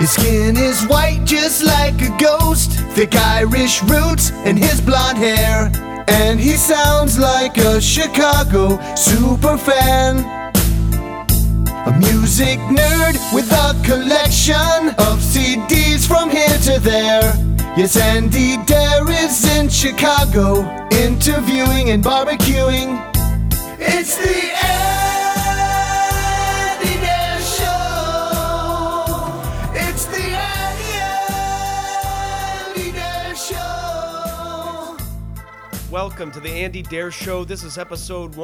His skin is white just like a ghost, thick Irish roots and his blonde hair. And he sounds like a Chicago superfan, a music nerd with a collection of CDs from here to there. Yes, Andy Dare is in Chicago, interviewing and barbecuing. It's the Andy Dare Show. It's the Andy Dare Show. Welcome to the Andy Dare Show. This is episode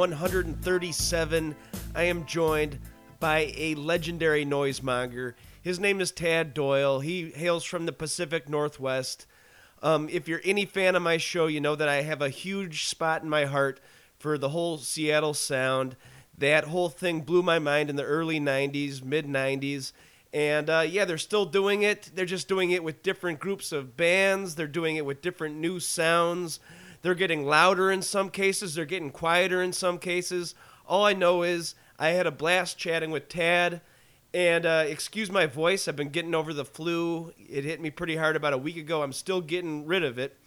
137. I am joined by a legendary noisemonger. His name is Tad Doyle. He hails from the Pacific Northwest. If you're any fan of my show, you know that I have a huge spot in my heart for the whole Seattle sound. That whole thing blew my mind in the early 90s, mid-90s. And they're still doing it. They're just doing it with different groups of bands. They're doing it with different new sounds. They're getting louder in some cases. They're getting quieter in some cases. All I know is I had a blast chatting with Tad. And excuse my voice, I've been getting over the flu. It hit me pretty hard about a week ago. I'm still getting rid of it.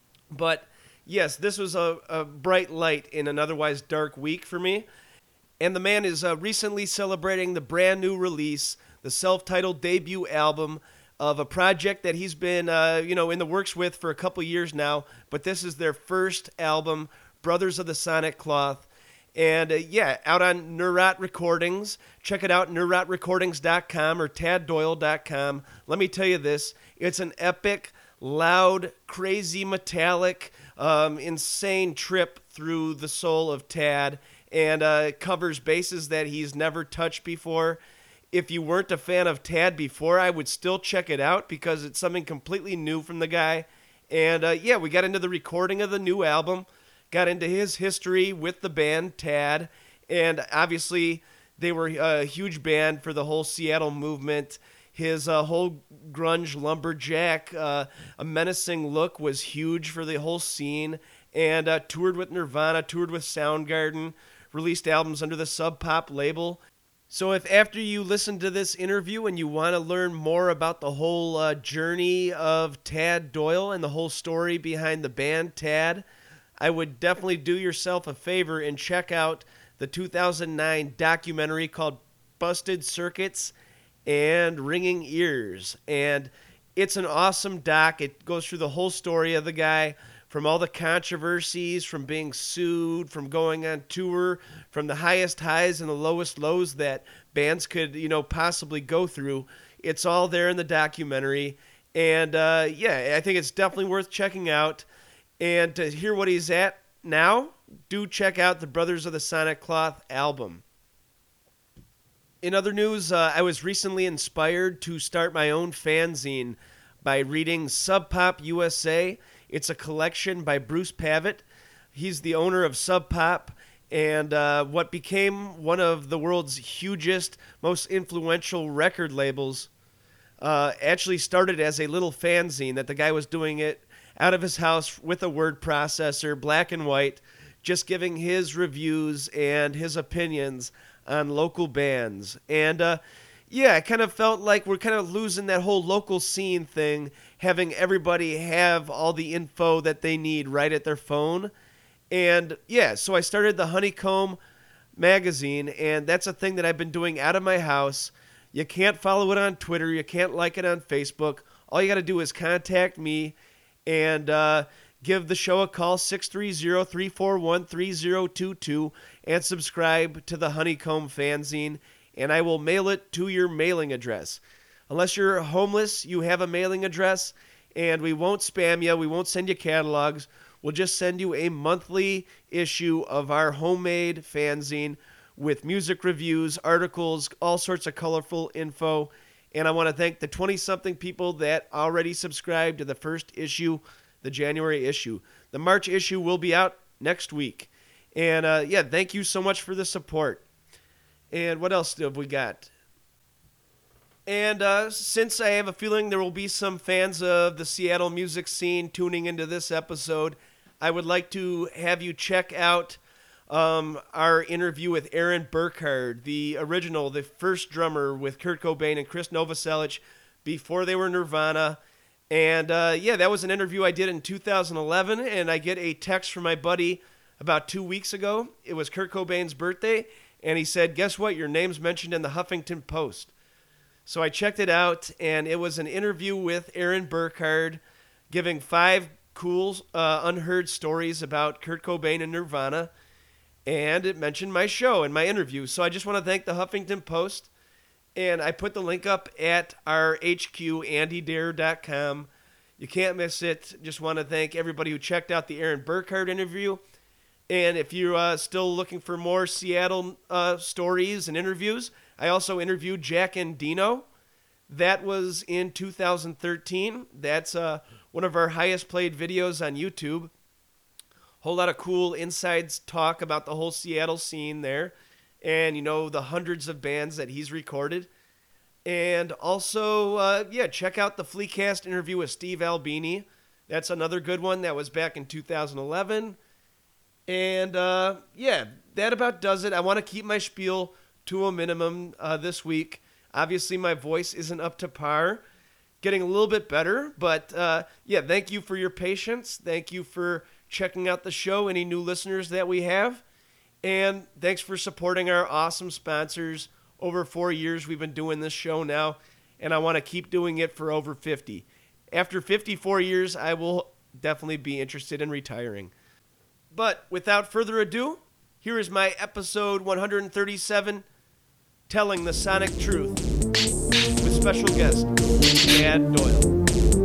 But yes, this was a bright light in an otherwise dark week for me. And the man is recently celebrating the brand new release, the self-titled debut album of a project that he's been in the works with for a couple years now. But this is their first album, Brothers of the Sonic Cloth. And out on Neurot Recordings. Check it out, neurotrecordings.com or taddoyle.com. Let me tell you this, it's an epic, loud, crazy, metallic, insane trip through the soul of Tad, and covers bases that he's never touched before. If you weren't a fan of Tad before, I would still check it out because it's something completely new from the guy. And we got into the recording of the new album. Got into his history with the band, Tad, and obviously they were a huge band for the whole Seattle movement. His whole grunge lumberjack, a menacing look was huge for the whole scene, and toured with Nirvana, toured with Soundgarden, released albums under the Sub Pop label. So if after you listen to this interview and you want to learn more about the whole journey of Tad Doyle and the whole story behind the band Tad, I would definitely do yourself a favor and check out the 2009 documentary called Busted Circuits and Ringing Ears. And it's an awesome doc. It goes through the whole story of the guy, from all the controversies, from being sued, from going on tour, from the highest highs and the lowest lows that bands could, possibly go through. It's all there in the documentary. And I think it's definitely worth checking out. And to hear what he's at now, do check out the Brothers of the Sonic Cloth album. In other news, I was recently inspired to start my own fanzine by reading Sub Pop USA. It's a collection by Bruce Pavitt. He's the owner of Sub Pop, and what became one of the world's hugest, most influential record labels actually started as a little fanzine that the guy was doing it out of his house with a word processor, black and white, just giving his reviews and his opinions on local bands. And I kind of felt like we're kind of losing that whole local scene thing, having everybody have all the info that they need right at their phone. And so I started the Honeycomb magazine, and that's a thing that I've been doing out of my house. You can't follow it on Twitter. You can't like it on Facebook. All you got to do is contact me and give the show a call, 630-341-3022, and subscribe to the Honeycomb fanzine, and I will mail it to your mailing address. Unless you're homeless, you have a mailing address, and we won't spam you. We won't send you catalogs. We'll just send you a monthly issue of our homemade fanzine with music reviews, articles, all sorts of colorful info. And I want to thank the 20-something people that already subscribed to the first issue, the January issue. The March issue will be out next week. And, thank you so much for the support. And what else have we got? And since I have a feeling there will be some fans of the Seattle music scene tuning into this episode, I would like to have you check out our interview with Aaron Burkhardt, the first drummer with Kurt Cobain and Chris Novoselic before they were Nirvana. And yeah, that was an interview I did in 2011, and I get a text from my buddy about 2 weeks ago. It was Kurt Cobain's birthday, and he said, "Guess what? Your name's mentioned in the Huffington Post." So I checked it out, and it was an interview with Aaron Burkhardt giving 5 cool, unheard stories about Kurt Cobain and Nirvana, and it mentioned my show and my interview. So I just want to thank the Huffington Post, and I put the link up at our HQ, andydare.com. You can't miss it. Just want to thank everybody who checked out the Aaron Burkhardt interview. And if you're still looking for more Seattle stories and interviews, I also interviewed Jack Endino. That was in 2013. That's one of our highest played videos on YouTube. Whole lot of cool insides talk about the whole Seattle scene there. And, you know, the hundreds of bands that he's recorded. And also, check out the Fleecast interview with Steve Albini. That's another good one. That was back in 2011. And, that about does it. I want to keep my spiel to a minimum this week. Obviously, my voice isn't up to par. Getting a little bit better. But, thank you for your patience. Thank you for checking out the show, any new listeners that we have. And thanks for supporting our awesome sponsors. Over 4 years we've been doing this show now, and I want to keep doing it for over 50. After 54 years, I will definitely be interested in retiring. But without further ado, here is my episode 137, Telling the Sonic Truth, with special guest, Tad Doyle.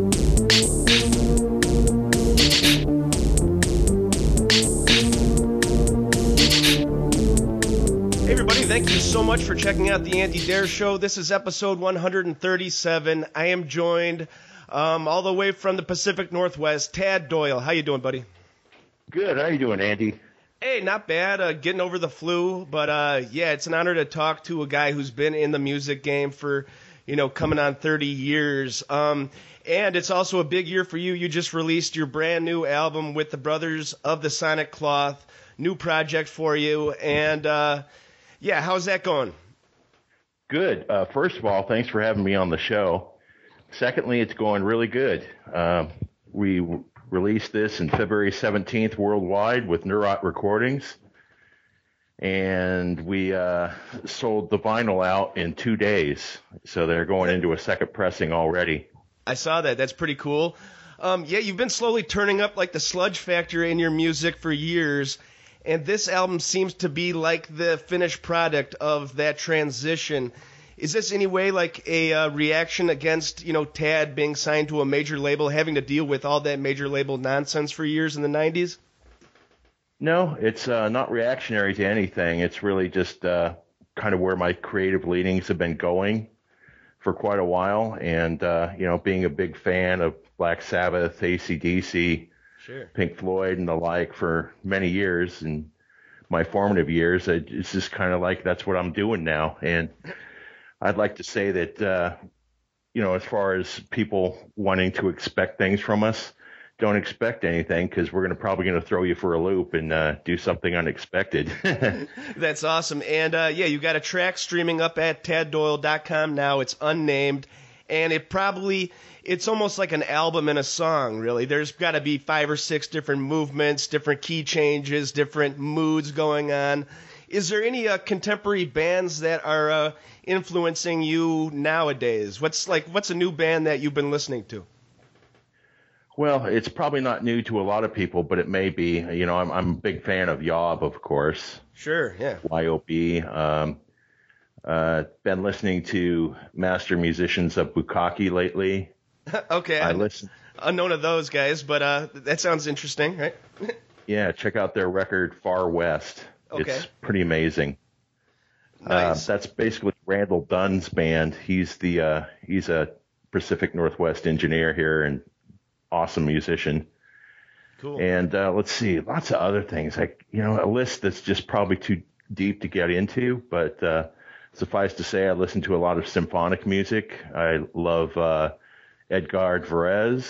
Hey everybody, thank you so much for checking out the Andy Dare Show. This is episode 137. I am joined all the way from the Pacific Northwest, Tad Doyle. How you doing, buddy? Good. How you doing, Andy? Hey, not bad. Getting over the flu, but it's an honor to talk to a guy who's been in the music game for, coming on 30 years. And it's also a big year for you. You just released your brand new album with the Brothers of the Sonic Cloth. New project for you, and how's that going? Good. First of all, thanks for having me on the show. Secondly, it's going really good. We released this in February 17th worldwide with Neurot Recordings, and we sold the vinyl out in 2 days, so they're going into a second pressing already. I saw that. That's pretty cool. You've been slowly turning up like the sludge factor in your music for years. And this album seems to be like the finished product of that transition. Is this any way like a reaction against, Tad being signed to a major label, having to deal with all that major label nonsense for years in the 90s? No, it's not reactionary to anything. It's really just kind of where my creative leanings have been going for quite a while. And, being a big fan of Black Sabbath, AC/DC, sure, Pink Floyd and the like for many years, and my formative years, it's just kind of like that's what I'm doing now. And I'd like to say that, as far as people wanting to expect things from us, don't expect anything, because we're probably going to throw you for a loop and do something unexpected. That's awesome. And you got a track streaming up at taddoyle.com now. It's unnamed, and it's almost like an album and a song, really. There's got to be 5 or 6 different movements, different key changes, different moods going on. Is there any contemporary bands that are influencing you nowadays? What's a new band that you've been listening to? Well, it's probably not new to a lot of people, but it may be. I'm a big fan of Yob, of course. Sure, yeah. YOB. Been listening to Master Musicians of Bukkake lately. Okay, I listen. Unknown of those guys, but that sounds interesting, right? Yeah, check out their record Far West. Okay. It's pretty amazing. Nice. That's basically Randall Dunn's band. He's a Pacific Northwest engineer here and awesome musician. Cool. And let's see, lots of other things. A list that's just probably too deep to get into, but suffice to say, I listen to a lot of symphonic music. I love Edgard Varese,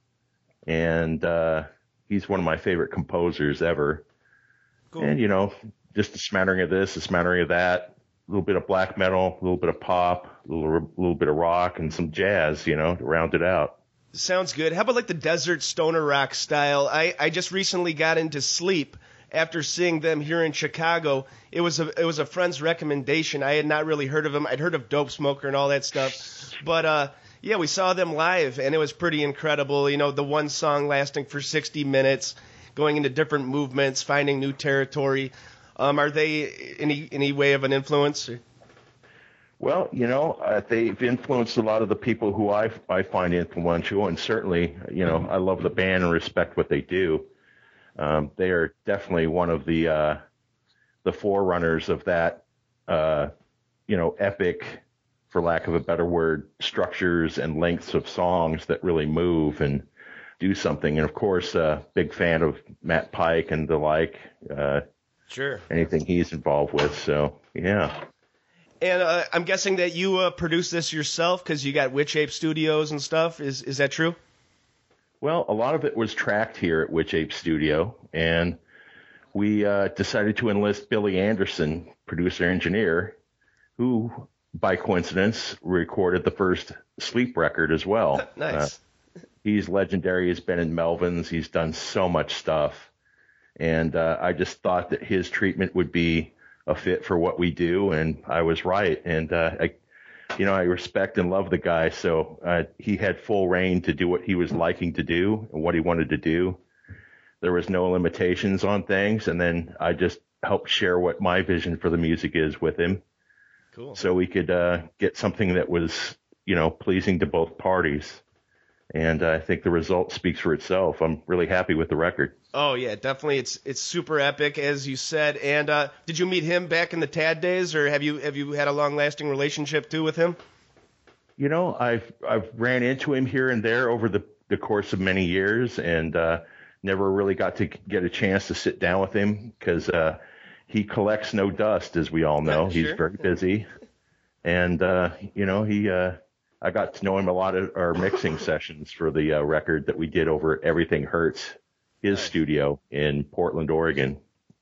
and he's one of my favorite composers ever. Cool. And, just a smattering of this, a smattering of that, a little bit of black metal, a little bit of pop, little bit of rock and some jazz, to round it out. Sounds good. How about like the desert stoner rock style? I just recently got into Sleep after seeing them here in Chicago. It was a friend's recommendation. I had not really heard of them. I'd heard of Dope Smoker and all that stuff, but yeah, we saw them live and it was pretty incredible. The one song lasting for 60 minutes, going into different movements, finding new territory. Are they any way of an influence? Well, they've influenced a lot of the people who I find influential, and certainly, I love the band and respect what they do. They are definitely one of the forerunners of that, epic, for lack of a better word, structures and lengths of songs that really move and do something. And of course, big fan of Matt Pike and the like. Sure. Anything he's involved with. So, yeah. And I'm guessing that you produce this yourself because you got Witch Ape Studios and stuff. Is that true? Well, a lot of it was tracked here at Witch Ape Studio, and we decided to enlist Billy Anderson, producer-engineer, who, by coincidence, recorded the first Sleep record as well. Nice. He's legendary. He's been in Melvins. He's done so much stuff. And I just thought that his treatment would be a fit for what we do, and I was right. And I respect and love the guy, so he had full reign to do what he was liking to do and what he wanted to do. There was no limitations on things, and then I just helped share what my vision for the music is with him. Cool. So we could get something that was, pleasing to both parties. And I think the result speaks for itself. I'm really happy with the record. Oh, yeah, definitely. It's super epic, as you said. And did you meet him back in the Tad days, or have you had a long-lasting relationship, too, with him? I've ran into him here and there over the course of many years, and never really got to get a chance to sit down with him because he collects no dust, as we all know. Sure. He's very busy. And, I got to know him a lot at our mixing sessions for the record that we did over at Everything Hurts, his studio in Portland, Oregon.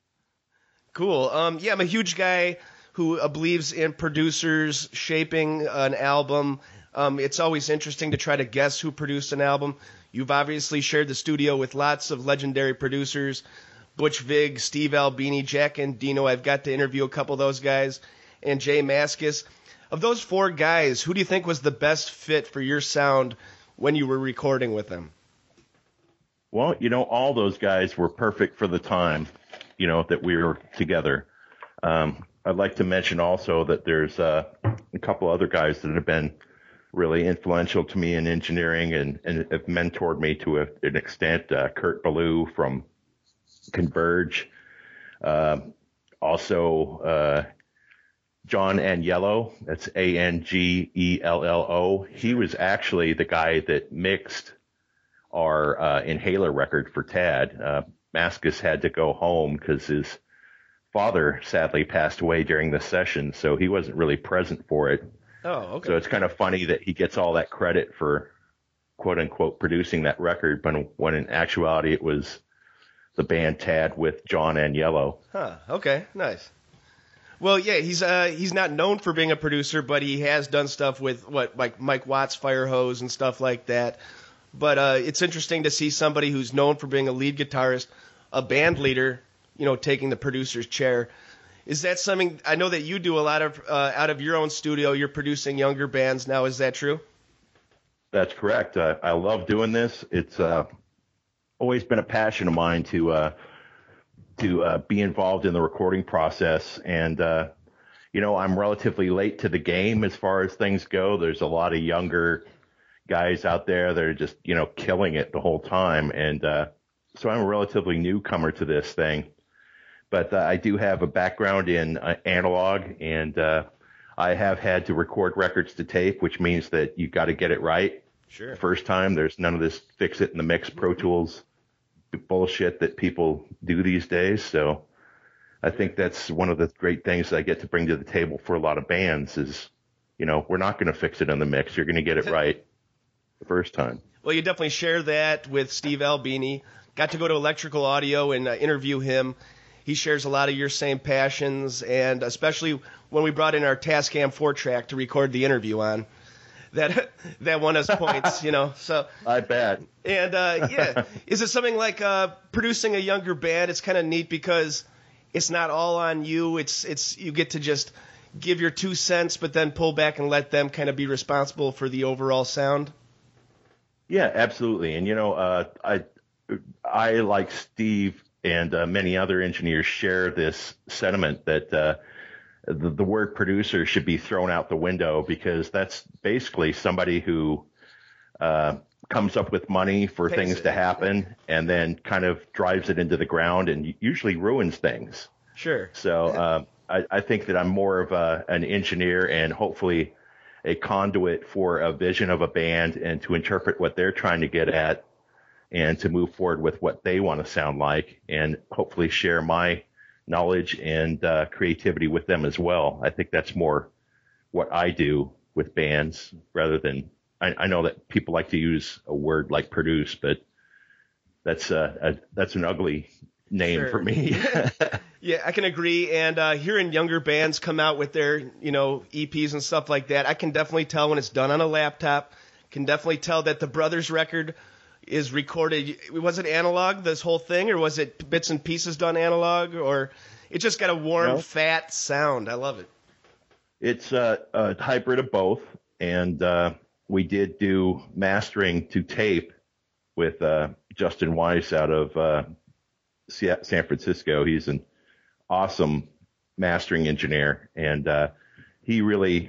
Cool. Yeah, I'm a huge guy who believes in producers shaping an album. It's always interesting to try to guess who produced an album. You've obviously shared the studio with lots of legendary producers, Butch Vig, Steve Albini, Jack Endino. I've got to interview a couple of those guys, and Jay Mascis. Of those four guys, who do you think was the best fit for your sound when you were recording with them? Well, all those guys were perfect for the time, that we were together. I'd like to mention also that there's a couple other guys that have been really influential to me in engineering and have mentored me to an extent. Kurt Ballou from Converge. Also, John Agnello, that's Angello. He was actually the guy that mixed our Inhaler record for Tad. Mascis had to go home because his father sadly passed away during the session, so he wasn't really present for it. Oh, okay. So it's kind of funny that he gets all that credit for quote-unquote producing that record, but when in actuality it was the band Tad with John Agnello. Huh, okay, nice. Well, yeah, he's not known for being a producer, but he has done stuff with like Mike Watts, Firehose, and stuff like that. But it's interesting to see somebody who's known for being a lead guitarist, a band leader, taking the producer's chair. Is that something? I know that you do a lot of out of your own studio. You're producing younger bands now. Is that true? That's correct. I love doing this. It's always been a passion of mine to be involved in the recording process. And, I'm relatively late to the game as far as things go. There's a lot of younger guys out there that are just, killing it the whole time. And so I'm a relatively newcomer to this thing. But I do have a background in analog, and I have had to record records to tape, which means that you got to get it right. Sure. The first time. There's none of this fix it in the mix Pro Tools bullshit that people do these days. So I think that's one of the great things that I get to bring to the table for a lot of bands is, we're not going to fix it in the mix. You're going to get it right the first time. Well, you definitely share that with Steve Albini. Got to go to Electrical Audio and interview him. he shares a lot of your same passions, and especially when we brought in our Tascam 4-track to record the interview on, that won us points, you know. So I bet. And yeah, is it something like producing a younger band? It's kind of neat because it's not all on you. It's you get to just give your 2 cents, but then pull back and let them kind of be responsible for the overall sound. Yeah, absolutely. And, you know, I like Steve and many other engineers share this sentiment that the word producer should be thrown out the window, because that's basically somebody who comes up with money for things to happen and then kind of drives it into the ground and usually ruins things. Sure. So I think that I'm more of an engineer and hopefully a conduit for a vision of a band and to interpret what they're trying to get at and to move forward with what they want to sound like, and hopefully share my knowledge and creativity with them as well. I think that's more what I do with bands rather than, I know that people like to use a word like produce, but that's an ugly name for me. Yeah, I can agree. And hearing younger bands come out with their, you know, EPs and stuff like that, I can definitely tell when it's done on a laptop. Can definitely tell that the Brothers record is recorded. Was it analog, this whole thing, or was it bits and pieces done analog, or it just got a warm, fat sound? I love it. It's a hybrid of both, and we did do mastering to tape with Justin Weiss out of San Francisco. He's an awesome mastering engineer, and he really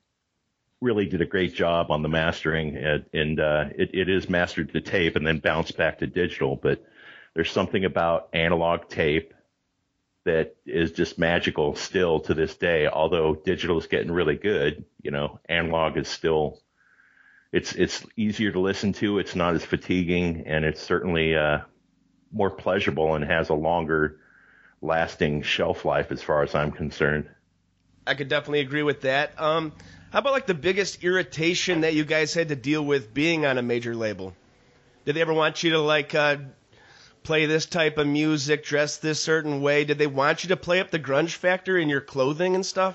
did a great job on the mastering, and it is mastered to tape and then bounced back to digital. But there's something about analog tape that is just magical still to this day. Although digital is getting really good, you know, analog is still, it's easier to listen to. It's not as fatiguing, and it's certainly more pleasurable and has a longer lasting shelf life as far as I'm concerned. I could definitely agree with that. How about like the biggest irritation that you guys had to deal with being on a major label? Did they ever want you to like play this type of music, dress this certain way? Did they want you to play up the grunge factor in your clothing and stuff?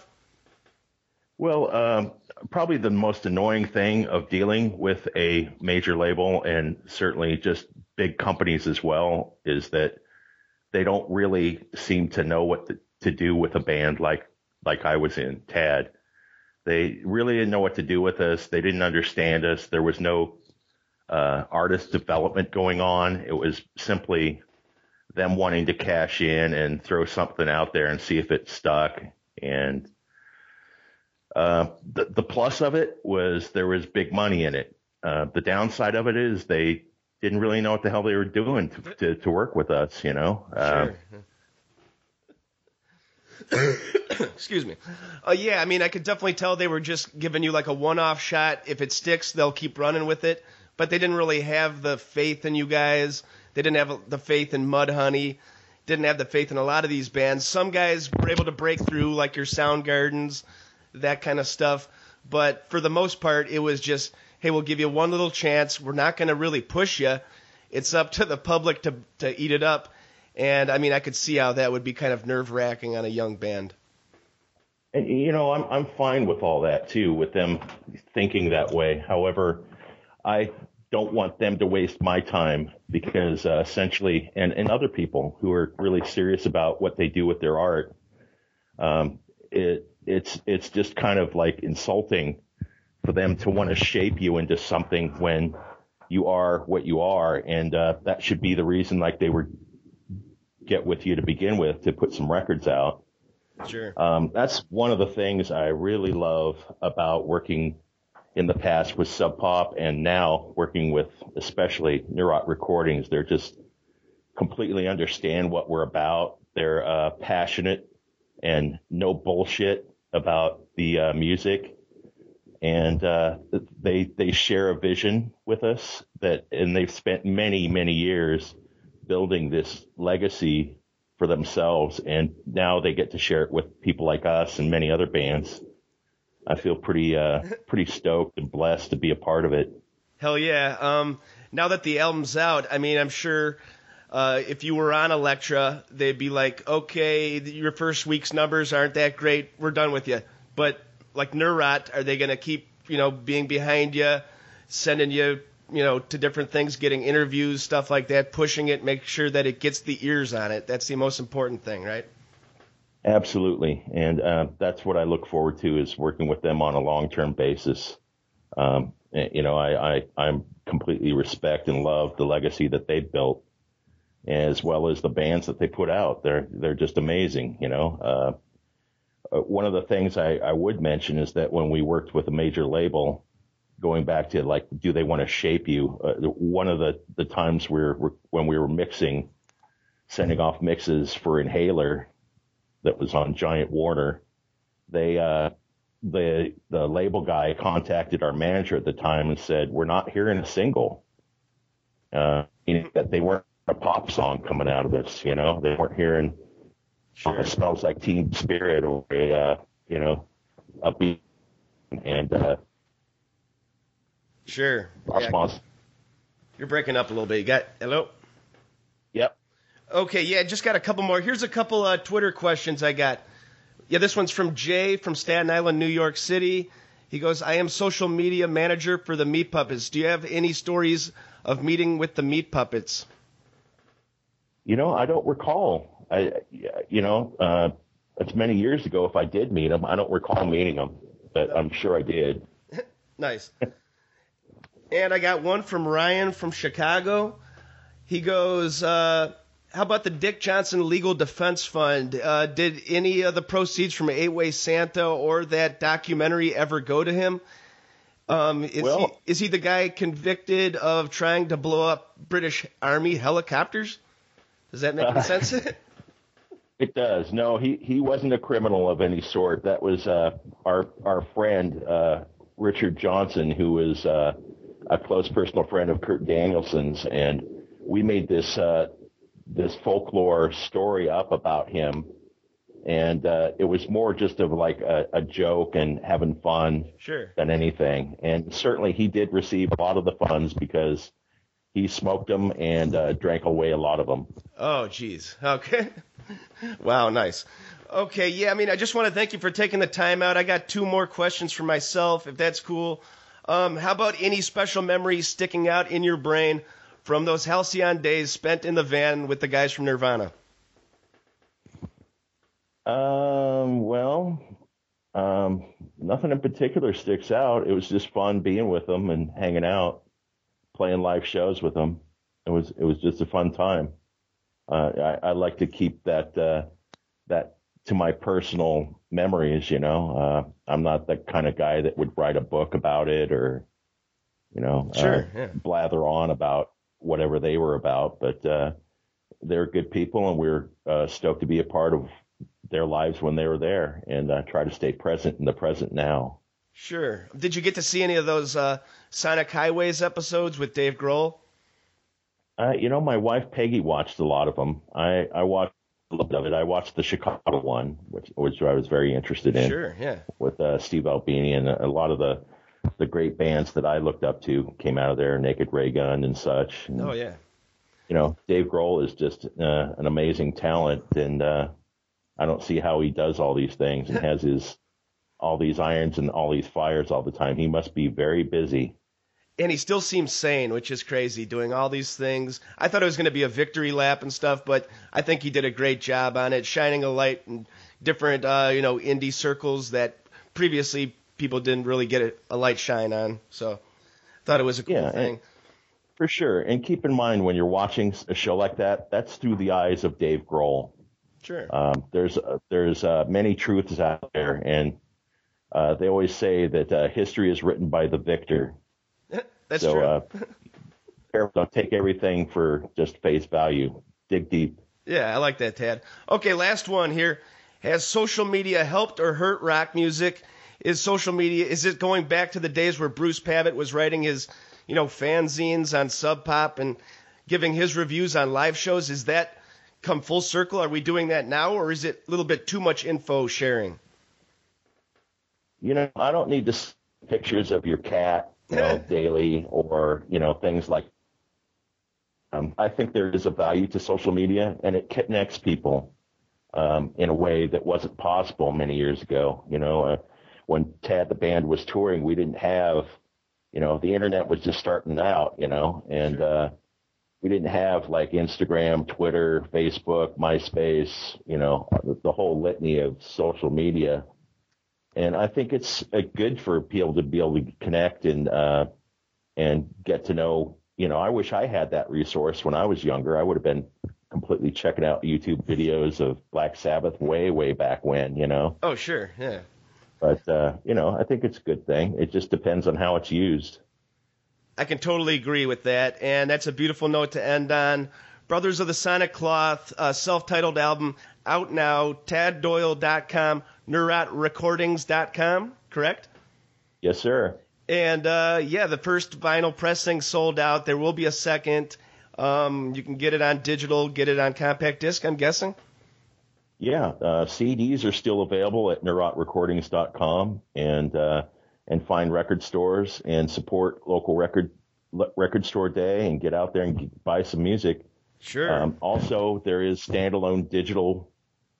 Well, probably the most annoying thing of dealing with a major label, and certainly just big companies as well, is that they don't really seem to know what to do with a band like I was in, Tad. They really didn't know what to do with us. They didn't understand us. There was no artist development going on. It was simply them wanting to cash in and throw something out there and see if it stuck. And the plus of it was there was big money in it. The downside of it is they didn't really know what the hell they were doing to work with us, you know. Sure. Excuse me. Yeah, I mean, I could definitely tell they were just giving you like a one-off shot. If it sticks, they'll keep running with it. But they didn't really have the faith in you guys. They didn't have the faith in Mudhoney. Didn't have the faith in a lot of these bands. Some guys were able to break through, like your Soundgardens, that kind of stuff. But for the most part, it was just, hey, we'll give you one little chance. We're not going to really push you. It's up to the public to eat it up. And, I mean, I could see how that would be kind of nerve-wracking on a young band. And, you know, I'm fine with all that, too, with them thinking that way. However, I don't want them to waste my time because essentially, and other people who are really serious about what they do with their art, it's just kind of like insulting for them to want to shape you into something when you are what you are. And that should be the reason, like, they were get with you to begin with, to put some records out. Sure. That's one of the things I really love about working in the past with Sub Pop and now working with especially Neurot Recordings. They're just completely understand what we're about. They're passionate and no bullshit about the music. And they share a vision with us and they've spent many, many years building this legacy for themselves, and now they get to share it with people like us and many other bands. I feel pretty stoked and blessed to be a part of it. Hell yeah. Now that the album's out, I mean, I'm sure if you were on Elektra, they'd be like, okay, your first week's numbers aren't that great, we're done with you. But like Neurot, are they going to keep, being behind you, sending you, to different things, getting interviews, stuff like that, pushing it, make sure that it gets the ears on it? That's the most important thing, right? Absolutely. And that's what I look forward to, is working with them on a long-term basis. I completely respect and love the legacy that they've built, as well as the bands that they put out. They're just amazing. One of the things I would mention is that when we worked with a major label, going back to like, do they want to shape you? One of the times when we were mixing, sending off mixes for Inhaler that was on Giant Warner, the label guy contacted our manager at the time and said, we're not hearing a single. Meaning that they weren't a pop song coming out of this, they weren't hearing It Smells Like Teen Spirit or a beat and sure. Yeah. You're breaking up a little bit. You got hello? Yep. Okay, yeah, just got a couple more. Here's a couple Twitter questions I got. Yeah, this one's from Jay from Staten Island, New York City. He goes, I am social media manager for the Meat Puppets. Do you have any stories of meeting with the Meat Puppets? I don't recall. It's many years ago if I did meet them. I don't recall meeting them, but I'm sure I did. Nice. And I got one from Ryan from Chicago. He goes, how about the Dick Johnson Legal Defense Fund? Did any of the proceeds from Eight Way Santa or that documentary ever go to him? Is he the guy convicted of trying to blow up British Army helicopters? Does that make any sense? It does. No, he wasn't a criminal of any sort. That was our friend Richard Johnson, who was a close personal friend of Kurt Danielson's, and we made this folklore story up about him, and it was more just of like a joke and having fun than anything. And certainly he did receive a lot of the funds because he smoked them and drank away a lot of them. Oh, geez. Okay. Wow, nice. Okay, yeah, I just want to thank you for taking the time out. I got two more questions for myself, if that's cool. How about any special memories sticking out in your brain from those halcyon days spent in the van with the guys from Nirvana? Nothing in particular sticks out. It was just fun being with them and hanging out, playing live shows with them. It was just a fun time. I like to keep that to my personal memories. I'm not the kind of guy that would write a book about it or, blather on about whatever they were about. But they're good people, and we're stoked to be a part of their lives when they were there, and try to stay present in the present now. Sure. Did you get to see any of those Sonic Highways episodes with Dave Grohl? My wife Peggy watched a lot of them. I watched a little bit of it. I watched the Chicago one, which I was very interested in. Sure, yeah. With Steve Albini, and a lot of the great bands that I looked up to came out of there, Naked Ray Gun and such. And, oh, yeah. Dave Grohl is just an amazing talent, and I don't see how he does all these things and has all these irons and all these fires all the time. He must be very busy. And he still seems sane, which is crazy, doing all these things. I thought it was going to be a victory lap and stuff, but I think he did a great job on it, shining a light in different, indie circles that previously people didn't really get a light shine on. So I thought it was a cool thing. For sure. And keep in mind, when you're watching a show like that, that's through the eyes of Dave Grohl. Sure. There's many truths out there, and they always say that history is written by the victor. That's true. Don't take everything for just face value. Dig deep. Yeah, I like that, Tad. Okay, last one here. Has social media helped or hurt rock music? Is it going back to the days where Bruce Pavitt was writing his, fanzines on Sub Pop and giving his reviews on live shows? Is that come full circle? Are we doing that now, or is it a little bit too much info sharing? I don't need to see pictures of your cat daily, or things like I think there is a value to social media, and it connects people in a way that wasn't possible many years ago. When Tad the band was touring, we didn't have, the internet was just starting out, and we didn't have like Instagram, Twitter, Facebook, MySpace, the whole litany of social media. And I think it's good for people to be able to connect and get to know. I wish I had that resource when I was younger. I would have been completely checking out YouTube videos of Black Sabbath way back when, Oh, sure, yeah. But, I think it's a good thing. It just depends on how it's used. I can totally agree with that, and that's a beautiful note to end on. Brothers of the Sonic Cloth, self-titled album, out now, taddoyle.com, neurotrecordings.com, correct? Yes, sir. And, the first vinyl pressing sold out. There will be a second. You can get it on digital, get it on compact disc, I'm guessing? Yeah, CDs are still available at neurotrecordings.com, and find record stores and support local record store day and get out there and buy some music. Sure. Also, there is standalone digital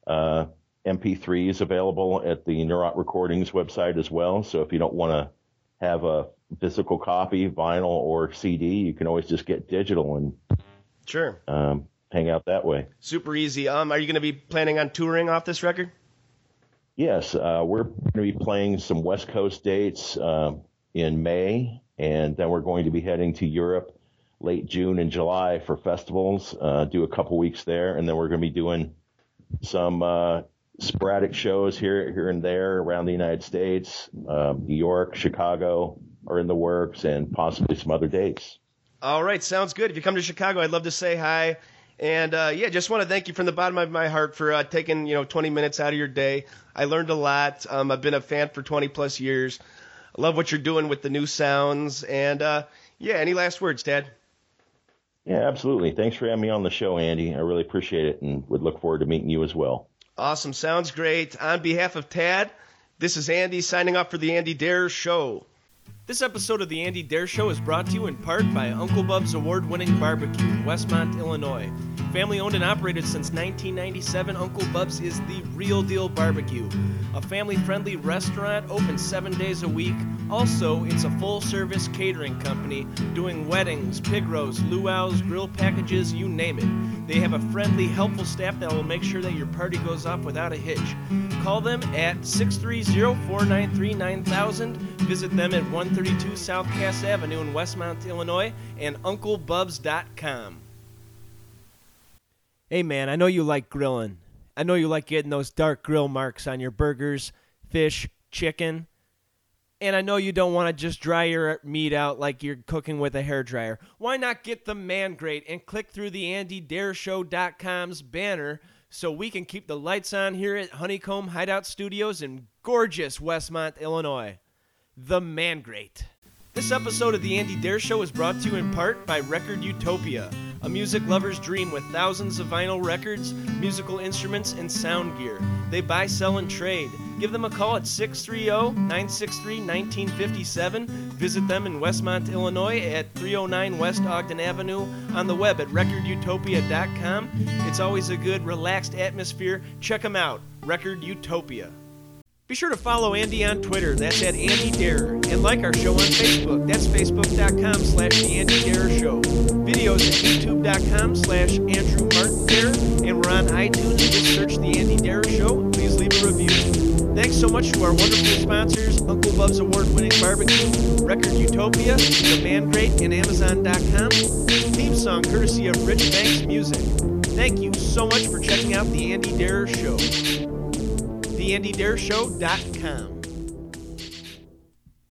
MP3s available at the Neurot Recordings website as well. So if you don't want to have a physical copy, vinyl or CD, you can always just get digital and sure hang out that way. Super easy. Are you going to be planning on touring off this record? Yes, we're going to be playing some West Coast dates in May, and then we're going to be heading to Europe late June and July for festivals, do a couple weeks there, and then we're going to be doing some sporadic shows here and there around the United States. New York, Chicago are in the works, and possibly some other dates. All right, sounds good. If you come to Chicago, I'd love to say hi. And, just want to thank you from the bottom of my heart for taking, 20 minutes out of your day. I learned a lot. I've been a fan for 20-plus years. I love what you're doing with the new sounds. And, any last words, Tad? Yeah, absolutely. Thanks for having me on the show, Andy. I really appreciate it and would look forward to meeting you as well. Awesome. Sounds great. On behalf of Tad, this is Andy signing off for the Andy Dare Show. This episode of the Andy Dare Show is brought to you in part by Uncle Bub's award-winning barbecue in Westmont, Illinois. Family-owned and operated since 1997, Uncle Bub's is the real deal barbecue. A family-friendly restaurant open 7 days a week. Also, it's a full-service catering company doing weddings, pig roasts, luau's, grill packages, you name it. They have a friendly, helpful staff that will make sure that your party goes off without a hitch. Call them at 630-493-9000. Visit them at 132 South Cass Avenue in Westmont, Illinois, and UncleBubs.com. Hey man, I know you like grilling. I know you like getting those dark grill marks on your burgers, fish, chicken. And I know you don't want to just dry your meat out like you're cooking with a hairdryer. Why not get the Man Grate and click through the AndyDareShow.com's banner so we can keep the lights on here at Honeycomb Hideout Studios in gorgeous Westmont, Illinois. The Man Grate. This episode of the Andy Dare Show is brought to you in part by Record Utopia, a music lover's dream with thousands of vinyl records, musical instruments, and sound gear. They buy, sell, and trade. Give them a call at 630-963-1957. Visit them in Westmont, Illinois at 309 West Ogden Avenue, on the web at recordutopia.com. It's always a good, relaxed atmosphere. Check them out, Record Utopia. Be sure to follow Andy on Twitter, that's at Andy Dare, and like our show on Facebook, that's facebook.com/The Andy Dare Show. Videos at youtube.com/Andrew Martin Dare, and we're on iTunes, just search The Andy Dare Show, please leave a review. Thanks so much to our wonderful sponsors, Uncle Bub's award-winning barbecue, Record Utopia, The Man Grate, and Amazon.com. Theme song courtesy of Rich Banks Music. Thank you so much for checking out The Andy Dare Show. TheAndyDareShow.com.